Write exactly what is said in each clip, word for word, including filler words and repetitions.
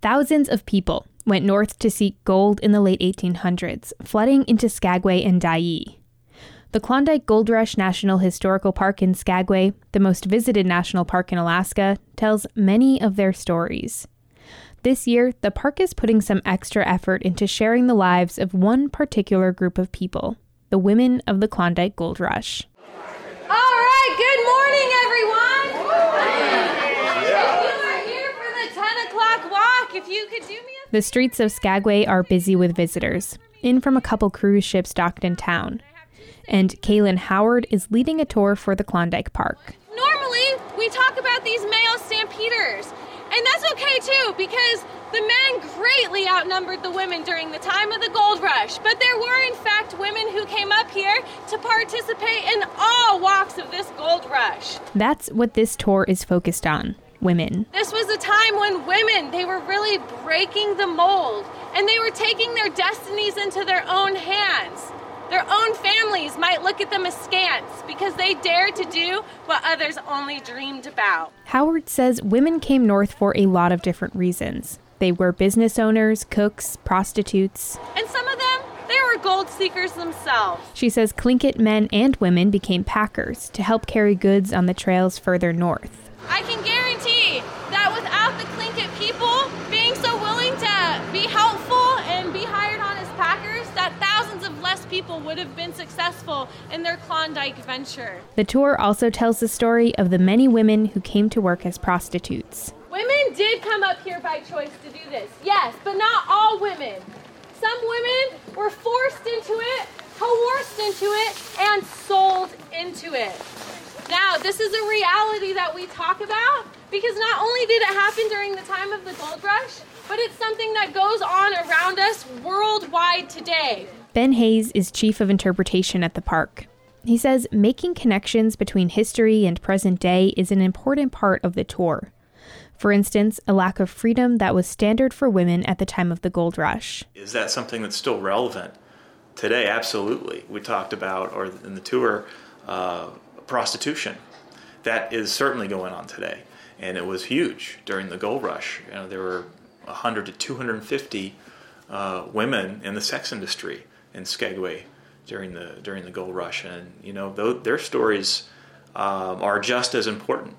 Thousands of people went north to seek gold in the late eighteen hundreds, flooding into Skagway and Dyea. The Klondike Gold Rush National Historical Park in Skagway, the most visited national park in Alaska, tells many of their stories. This year, the park is putting some extra effort into sharing the lives of one particular group of people, the women of the Klondike Gold Rush. All right, good morning, everyone. If you are here for the ten o'clock walk, if you could do me a... The streets of Skagway are busy with visitors, in from a couple cruise ships docked in town. And Kaylin Howard is leading a tour for the Klondike Park. Normally, we talk about these male stampeders, and that's okay too, because the men greatly outnumbered the women during the time of the gold rush. But there were, in fact, women who came up here to participate in all walks of this gold rush. That's what this tour is focused on, women. This was a time when women, they were really breaking the mold, and they were taking their destinies into their own hands. Their own families might look at them askance because they dared to do what others only dreamed about. Howard says women came north for a lot of different reasons. They were business owners, cooks, prostitutes. And some of them, they were gold seekers themselves. She says Tlingit men and women became packers to help carry goods on the trails further north. I can guarantee that without the Tlingit people being so willing to be helpful and be hired on as packers, that thousands of less people would have been successful in their Klondike venture. The tour also tells the story of the many women who came to work as prostitutes. Women did come up here by choice to do this, yes, but not all women. Some women were forced into it, coerced into it, and sold into it. Now, this is a reality that we talk about because not only did it happen during the time of the gold rush, but it's something that goes on around us worldwide today. Ben Hayes is chief of interpretation at the park. He says making connections between history and present day is an important part of the tour. For instance, a lack of freedom that was standard for women at the time of the gold rush. Is that something that's still relevant today? Absolutely. We talked about, or in the tour, uh, prostitution. That is certainly going on today. And it was huge during the gold rush. You know, there were one hundred to two hundred fifty uh, women in the sex industry in Skagway during the during the gold rush. And, you know, th- their stories um, are just as important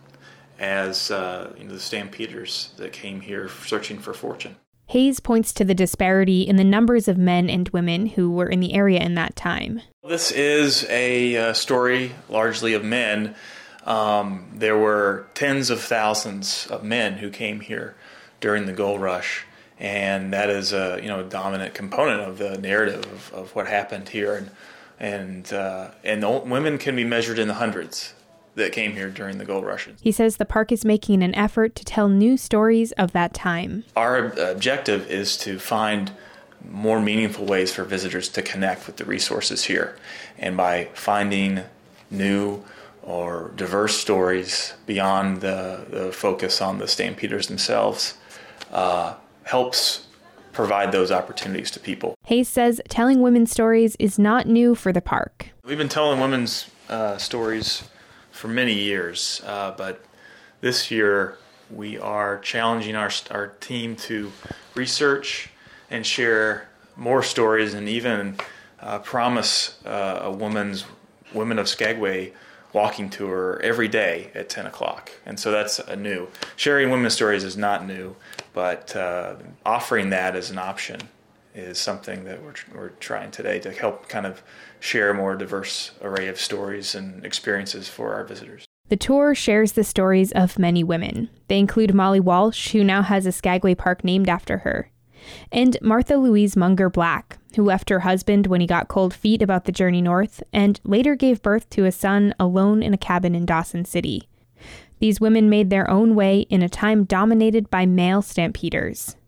as uh, you know, the stampeders that came here searching for fortune. Hayes points to the disparity in the numbers of men and women who were in the area in that time. This is a uh, story largely of men. Um, there were tens of thousands of men who came here during the gold rush, and that is a you know a dominant component of the narrative of, of what happened here. And and uh, and the women can be measured in the hundreds that came here during the gold rush. He says the park is making an effort to tell new stories of that time. Our objective is to find more meaningful ways for visitors to connect with the resources here. And by finding new or diverse stories beyond the, the focus on the stampeders themselves uh, helps provide those opportunities to people. Hayes says telling women's stories is not new for the park. We've been telling women's uh, stories for many years, uh, but this year we are challenging our our team to research and share more stories, and even uh, promise uh, a woman's Women of Skagway walking tour every day at ten o'clock. And so that's a new. Sharing women's stories is not new, but uh, offering that as an option is something that we're we're trying today to help kind of share a more diverse array of stories and experiences for our visitors. The tour shares the stories of many women. They include Molly Walsh, who now has a Skagway park named after her, and Martha Louise Munger Black, who left her husband when he got cold feet about the journey north, and later gave birth to a son alone in a cabin in Dawson City. These women made their own way in a time dominated by male stampeders.